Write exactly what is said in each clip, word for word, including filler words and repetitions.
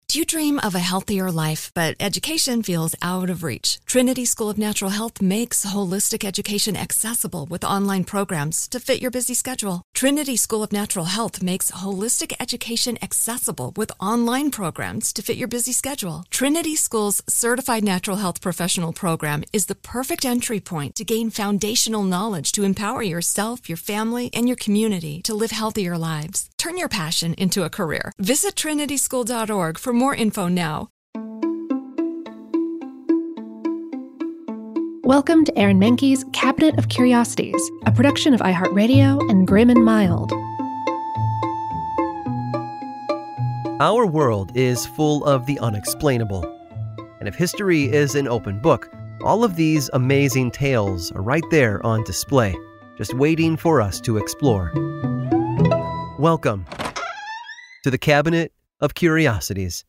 Do you dream of a healthier life, but education feels out of reach? Trinity School of Natural Health makes holistic education accessible with online programs to fit your busy schedule. Trinity School of Natural Health makes holistic education accessible with online programs to fit your busy schedule. Trinity School's Certified Natural Health Professional Program is the perfect entry point to gain foundational knowledge to empower yourself, your family, and your community to live healthier lives. Turn your passion into a career. Visit trinity school dot org for more info now. Welcome to Aaron Mahnke's Cabinet of Curiosities, a production of iHeartRadio and Grim and Mild. Our world is full of the unexplainable. And if history is an open book, all of these amazing tales are right there on display, just waiting for us to explore. Welcome to the Cabinet of Curiosities.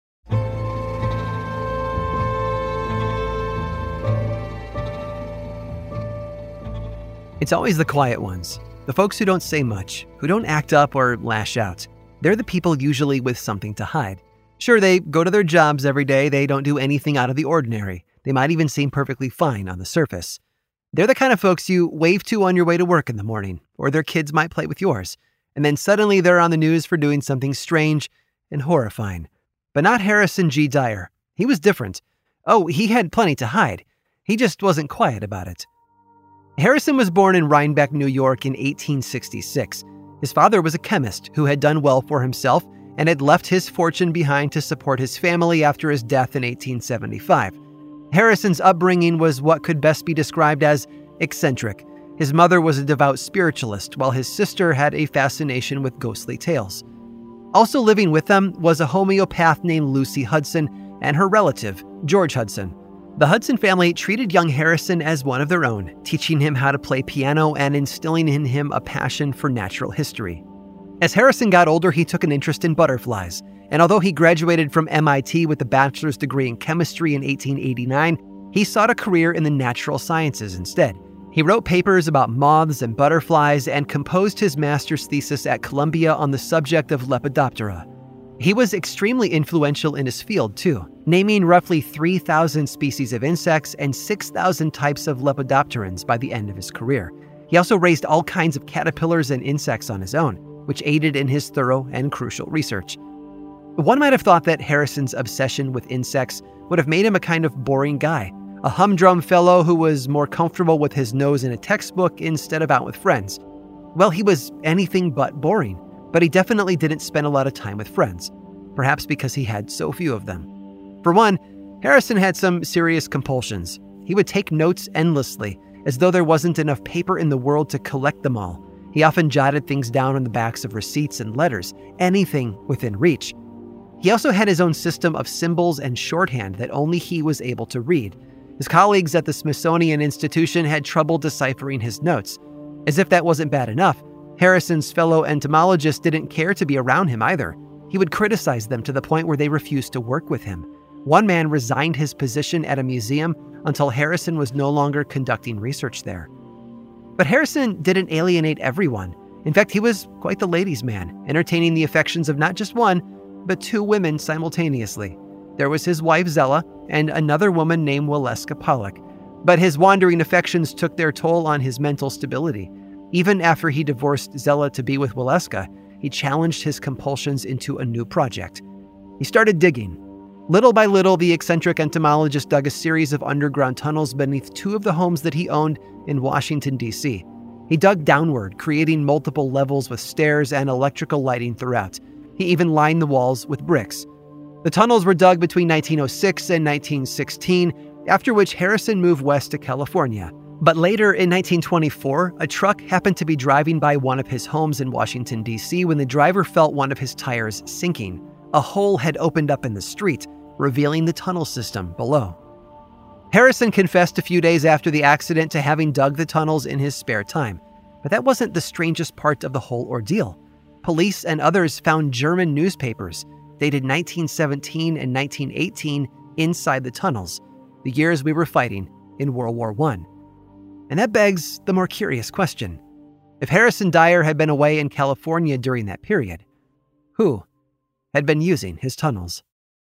It's always the quiet ones, the folks who don't say much, who don't act up or lash out. They're the people usually with something to hide. Sure, they go to their jobs every day, they don't do anything out of the ordinary. They might even seem perfectly fine on the surface. They're the kind of folks you wave to on your way to work in the morning, or their kids might play with yours. And then suddenly they're on the news for doing something strange and horrifying. But not Harrison G. Dyer. He was different. Oh, he had plenty to hide. He just wasn't quiet about it. Harrison was born in Rhinebeck, New York in eighteen sixty-six. His father was a chemist who had done well for himself and had left his fortune behind to support his family after his death in eighteen seventy-five. Harrison's upbringing was what could best be described as eccentric. His mother was a devout spiritualist, while his sister had a fascination with ghostly tales. Also living with them was a homeopath named Lucy Hudson and her relative, George Hudson. The Hudson family treated young Harrison as one of their own, teaching him how to play piano and instilling in him a passion for natural history. As Harrison got older, he took an interest in butterflies, and although he graduated from M I T with a bachelor's degree in chemistry in eighteen eighty-nine, he sought a career in the natural sciences instead. He wrote papers about moths and butterflies and composed his master's thesis at Columbia on the subject of Lepidoptera. He was extremely influential in his field, too, naming roughly three thousand species of insects and six thousand types of lepidopterans by the end of his career. He also raised all kinds of caterpillars and insects on his own, which aided in his thorough and crucial research. One might have thought that Harrison's obsession with insects would have made him a kind of boring guy, a humdrum fellow who was more comfortable with his nose in a textbook instead of out with friends. Well, he was anything but boring, but he definitely didn't spend a lot of time with friends, perhaps because he had so few of them. For one, Harrison had some serious compulsions. He would take notes endlessly, as though there wasn't enough paper in the world to collect them all. He often jotted things down on the backs of receipts and letters, anything within reach. He also had his own system of symbols and shorthand that only he was able to read. His colleagues at the Smithsonian Institution had trouble deciphering his notes. As if that wasn't bad enough, Harrison's fellow entomologists didn't care to be around him either. He would criticize them to the point where they refused to work with him. One man resigned his position at a museum until Harrison was no longer conducting research there. But Harrison didn't alienate everyone. In fact, he was quite the ladies' man, entertaining the affections of not just one, but two women simultaneously. There was his wife Zella and another woman named Waleska Pollock. But his wandering affections took their toll on his mental stability. Even after he divorced Zella to be with Waleska, he challenged his compulsions into a new project. He started digging. Little by little, the eccentric entomologist dug a series of underground tunnels beneath two of the homes that he owned in Washington, D C. He dug downward, creating multiple levels with stairs and electrical lighting throughout. He even lined the walls with bricks. The tunnels were dug between nineteen oh six and nineteen sixteen, after which Harrison moved west to California. But later, in nineteen twenty-four, a truck happened to be driving by one of his homes in Washington, D C when the driver felt one of his tires sinking. A hole had opened up in the street, revealing the tunnel system below. Harrison confessed a few days after the accident to having dug the tunnels in his spare time. But that wasn't the strangest part of the whole ordeal. Police and others found German newspapers, dated nineteen seventeen and nineteen eighteen, inside the tunnels, the years we were fighting in World War One. And that begs the more curious question. If Harrison Dyer had been away in California during that period, who had been using his tunnels?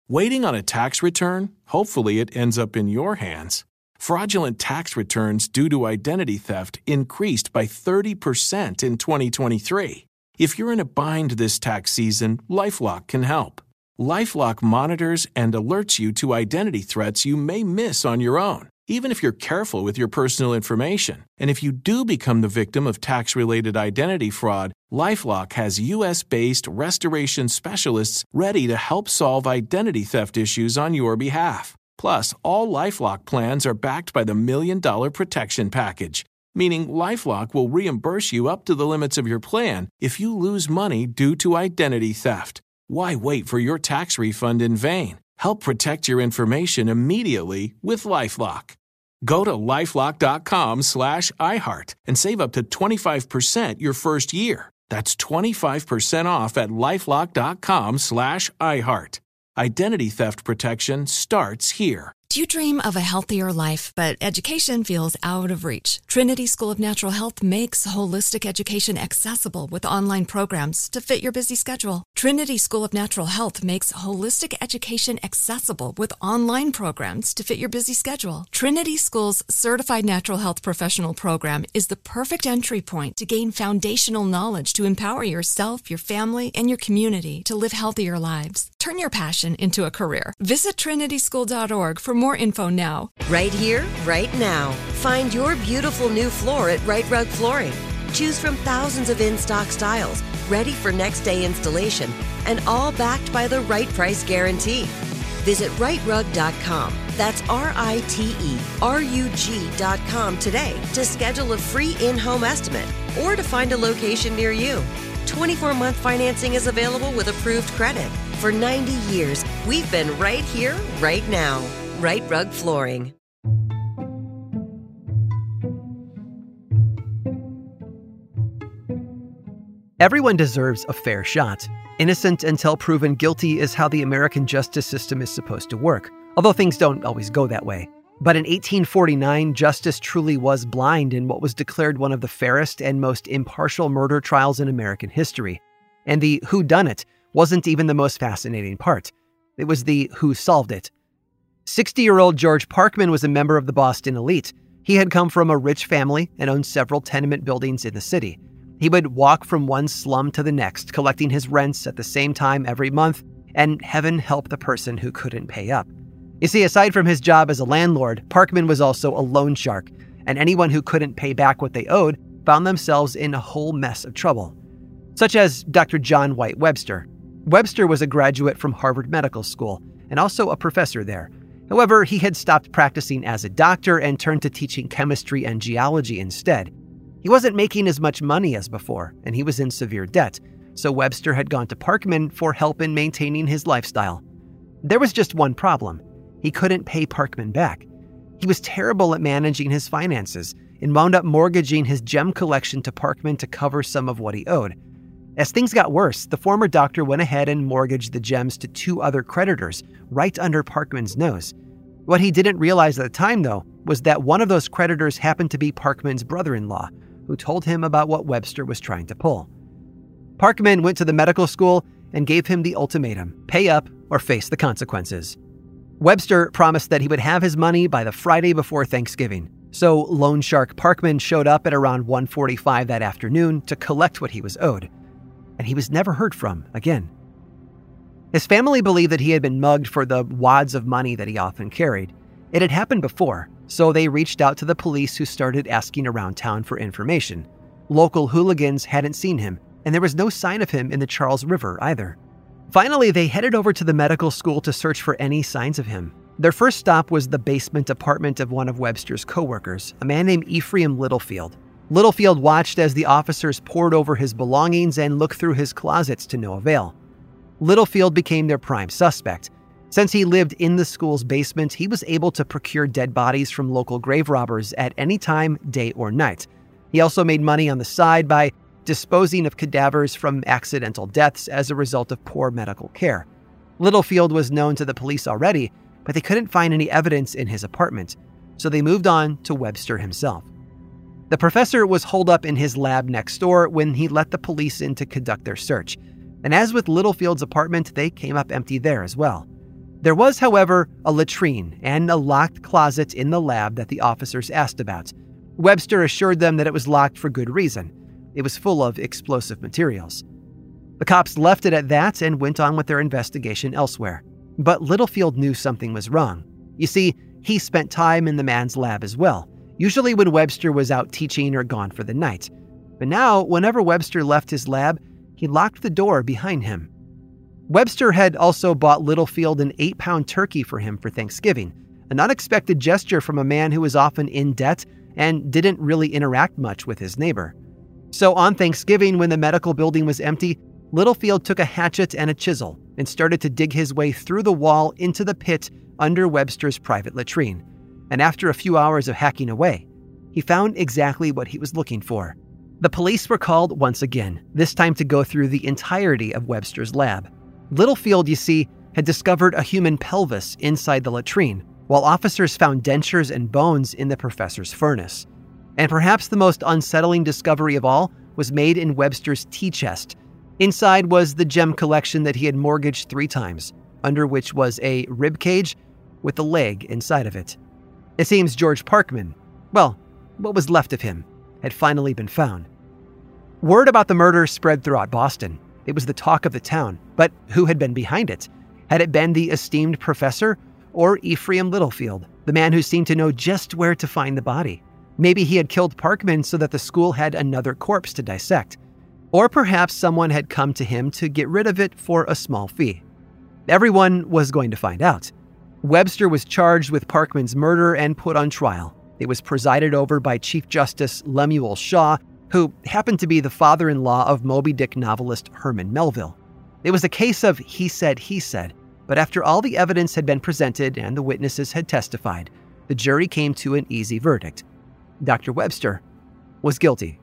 Waiting on a tax return? Hopefully it ends up in your hands. Fraudulent tax returns due to identity theft increased by thirty percent in twenty twenty-three. If you're in a bind this tax season, LifeLock can help. LifeLock monitors and alerts you to identity threats you may miss on your own, even if you're careful with your personal information. And if you do become the victim of tax-related identity fraud, LifeLock has U S-based restoration specialists ready to help solve identity theft issues on your behalf. Plus, all LifeLock plans are backed by the Million Dollar Protection Package, meaning LifeLock will reimburse you up to the limits of your plan if you lose money due to identity theft. Why wait for your tax refund in vain? Help protect your information immediately with LifeLock. Go to LifeLock.com slash iHeart and save up to twenty-five percent your first year. That's twenty-five percent off at LifeLock.com slash iHeart. Identity theft protection starts here. Do you dream of a healthier life, but education feels out of reach? Trinity School of Natural Health makes holistic education accessible with online programs to fit your busy schedule. Trinity School of Natural Health makes holistic education accessible with online programs to fit your busy schedule. Trinity School's Certified Natural Health Professional Program is the perfect entry point to gain foundational knowledge to empower yourself, your family, and your community to live healthier lives. Turn your passion into a career. Visit trinity school dot org for more info now. Right here, right now. Find your beautiful new floor at Right Rug Flooring. Choose from thousands of in-stock styles, ready for next day installation, and all backed by the right price guarantee. Visit right rug dot com. That's R I T E R U G dot com today to schedule a free in-home estimate or to find a location near you. twenty-four month financing is available with approved credit. For ninety years, we've been right here, right now. Right Rug Flooring. Everyone deserves a fair shot. Innocent until proven guilty is how the American justice system is supposed to work, although things don't always go that way. But in eighteen forty-nine, justice truly was blind in what was declared one of the fairest and most impartial murder trials in American history. And the whodunit wasn't even the most fascinating part. It was the who solved it. sixty-year-old George Parkman was a member of the Boston elite. He had come from a rich family and owned several tenement buildings in the city. He would walk from one slum to the next, collecting his rents at the same time every month, and heaven help the person who couldn't pay up. You see, aside from his job as a landlord, Parkman was also a loan shark, and anyone who couldn't pay back what they owed found themselves in a whole mess of trouble. Such as Doctor John White Webster. Webster was a graduate from Harvard Medical School, and also a professor there. However, he had stopped practicing as a doctor and turned to teaching chemistry and geology instead. He wasn't making as much money as before, and he was in severe debt, so Webster had gone to Parkman for help in maintaining his lifestyle. There was just one problem. He couldn't pay Parkman back. He was terrible at managing his finances and wound up mortgaging his gem collection to Parkman to cover some of what he owed. As things got worse, the former doctor went ahead and mortgaged the gems to two other creditors, right under Parkman's nose. What he didn't realize at the time, though, was that one of those creditors happened to be Parkman's brother-in-law, who told him about what Webster was trying to pull. Parkman went to the medical school and gave him the ultimatum: pay up or face the consequences. Webster promised that he would have his money by the Friday before Thanksgiving, so loan shark Parkman showed up at around one forty-five that afternoon to collect what he was owed. And he was never heard from again. His family believed that he had been mugged for the wads of money that he often carried. It had happened before, so they reached out to the police, who started asking around town for information. Local hooligans hadn't seen him, and there was no sign of him in the Charles River either. Finally, they headed over to the medical school to search for any signs of him. Their first stop was the basement apartment of one of Webster's coworkers, a man named Ephraim Littlefield. Littlefield watched as the officers pored over his belongings and looked through his closets to no avail. Littlefield became their prime suspect. Since he lived in the school's basement, he was able to procure dead bodies from local grave robbers at any time, day or night. He also made money on the side by disposing of cadavers from accidental deaths as a result of poor medical care. Littlefield was known to the police already, but they couldn't find any evidence in his apartment, so they moved on to Webster himself. The professor was holed up in his lab next door when he let the police in to conduct their search. And as with Littlefield's apartment, they came up empty there as well. There was, however, a latrine and a locked closet in the lab that the officers asked about. Webster assured them that it was locked for good reason. It was full of explosive materials. The cops left it at that and went on with their investigation elsewhere. But Littlefield knew something was wrong. You see, he spent time in the man's lab as well, usually when Webster was out teaching or gone for the night. But now, whenever Webster left his lab, he locked the door behind him. Webster had also bought Littlefield an eight-pound turkey for him for Thanksgiving, an unexpected gesture from a man who was often in debt and didn't really interact much with his neighbor. So on Thanksgiving, when the medical building was empty, Littlefield took a hatchet and a chisel and started to dig his way through the wall into the pit under Webster's private latrine. And after a few hours of hacking away, he found exactly what he was looking for. The police were called once again, this time to go through the entirety of Webster's lab. Littlefield, you see, had discovered a human pelvis inside the latrine, while officers found dentures and bones in the professor's furnace. And perhaps the most unsettling discovery of all was made in Webster's tea chest. Inside was the gem collection that he had mortgaged three times, under which was a rib cage with a leg inside of it. It seems George Parkman, well, what was left of him, had finally been found. Word about the murder spread throughout Boston. It was the talk of the town, but who had been behind it? Had it been the esteemed professor or Ephraim Littlefield, the man who seemed to know just where to find the body? Maybe he had killed Parkman so that the school had another corpse to dissect. Or perhaps someone had come to him to get rid of it for a small fee. Everyone was going to find out. Webster was charged with Parkman's murder and put on trial. It was presided over by Chief Justice Lemuel Shaw, who happened to be the father-in-law of Moby Dick novelist Herman Melville. It was a case of he said, he said, but after all the evidence had been presented and the witnesses had testified, the jury came to an easy verdict. Doctor Webster was guilty.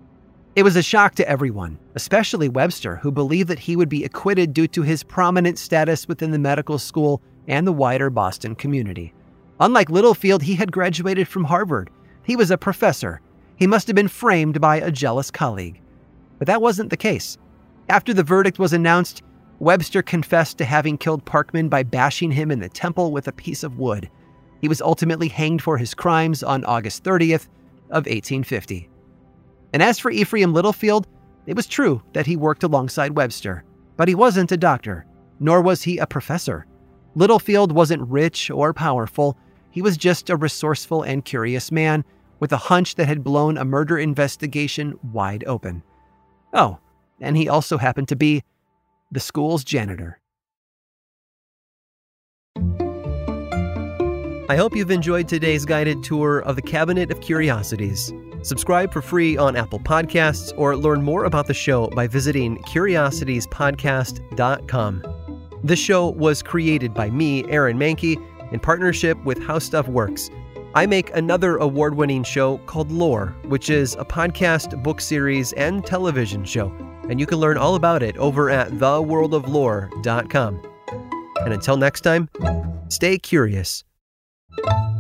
It was a shock to everyone, especially Webster, who believed that he would be acquitted due to his prominent status within the medical school and the wider Boston community. Unlike Littlefield, he had graduated from Harvard. He was a professor. He must have been framed by a jealous colleague. But that wasn't the case. After the verdict was announced, Webster confessed to having killed Parkman by bashing him in the temple with a piece of wood. He was ultimately hanged for his crimes on August thirtieth of eighteen fifty. And as for Ephraim Littlefield, it was true that he worked alongside Webster, but he wasn't a doctor, nor was he a professor. Littlefield wasn't rich or powerful. He was just a resourceful and curious man with a hunch that had blown a murder investigation wide open. Oh, and he also happened to be the school's janitor. I hope you've enjoyed today's guided tour of the Cabinet of Curiosities. Subscribe for free on Apple Podcasts or learn more about the show by visiting curiosities podcast dot com. This show was created by me, Aaron Mahnke, in partnership with How Stuff Works. I make another award-winning show called Lore, which is a podcast, book series, and television show, and you can learn all about it over at the world of lore dot com. And until next time, stay curious.